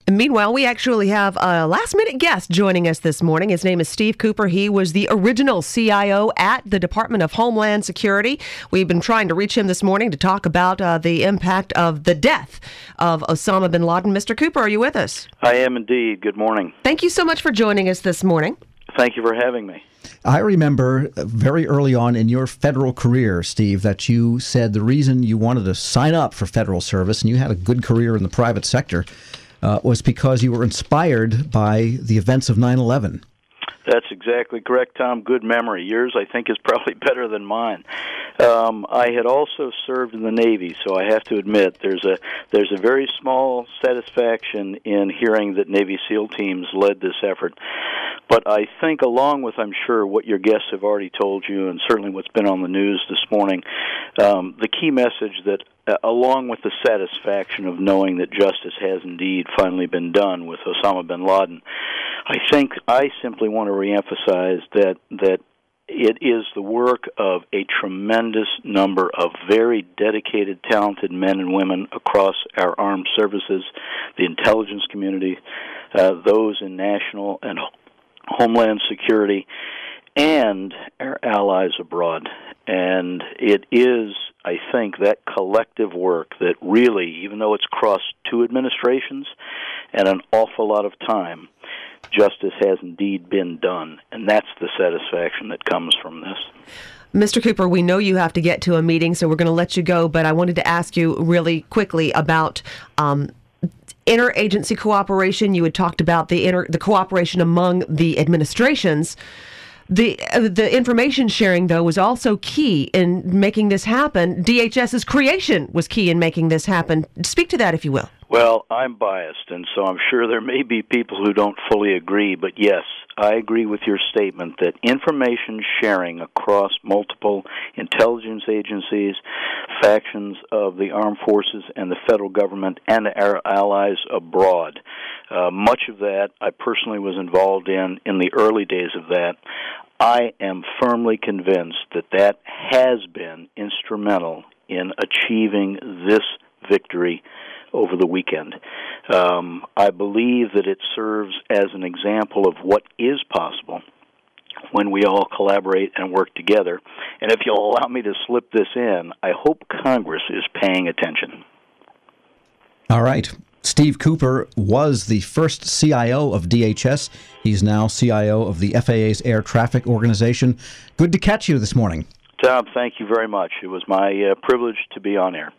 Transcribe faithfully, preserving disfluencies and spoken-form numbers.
Meanwhile, we actually have a last-minute guest joining us this morning. His name is Steve Cooper. He was the original C I O at the Department of Homeland Security. We've been trying to reach him this morning to talk about uh, the impact of the death of Osama bin Laden. Mister Cooper, are you with us? I am indeed. Good morning. Thank you so much for joining us this morning. Thank you for having me. I remember very early on in your federal career, Steve, that you said the reason you wanted to sign up for federal service, and you had a good career in the private sector, uh, was because you were inspired by the events of nine eleven. That's exactly correct, Tom. Good memory. Yours, I think, is probably better than mine. Um, I had also served in the Navy, so I have to admit there's a there's a very small satisfaction in hearing that Navy SEAL teams led this effort. But I think, along with, I'm sure, what your guests have already told you, and certainly what's been on the news this morning, um, the key message that, uh, along with the satisfaction of knowing that justice has indeed finally been done with Osama bin Laden, I think I simply want to reemphasize that that it is the work of a tremendous number of very dedicated, talented men and women across our armed services, the intelligence community, uh, those in national and Homeland Security, and our allies abroad. And it is, I think, that collective work that really, even though it's crossed two administrations and an awful lot of time, justice has indeed been done. And that's the satisfaction that comes from this. Mister Cooper, we know you have to get to a meeting, so we're going to let you go, but I wanted to ask you really quickly about um, interagency cooperation. You had talked about the inter, the cooperation among the administrations. The uh, the information sharing, though, was also key in making this happen. DHS's creation was key in making this happen. Speak to that, if you will. Well, I'm biased, and so I'm sure there may be people who don't fully agree, but yes, I agree with your statement that information sharing across multiple intelligence agencies, factions of the armed forces and the federal government and our allies abroad, uh, much of that I personally was involved in in the early days of that. I am firmly convinced that that has been instrumental in achieving this victory over the weekend. Um, I believe that it serves as an example of what is possible when we all collaborate and work together. And if you'll allow me to slip this in, I hope Congress is paying attention. All right. Steve Cooper was the first C I O of D H S. He's now C I O of the F A A's Air Traffic Organization. Good to catch you this morning. Tom, thank you very much. It was my uh, privilege to be on air.